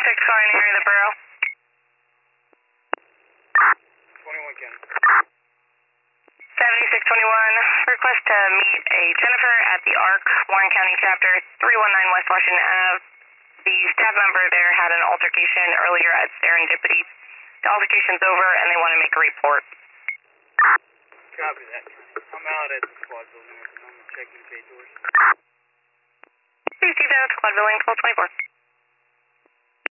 calling the area of the borough. 21 Ken. 7621, request to meet a Jennifer at the ARC, Warren County Chapter, 319 West Washington Ave. The staff member there had an altercation earlier at Serendipity. The altercation's over and they want to make a report. Copy that. I'm out at the squad building at the moment, checking K doors. Please see that squad building, 1224.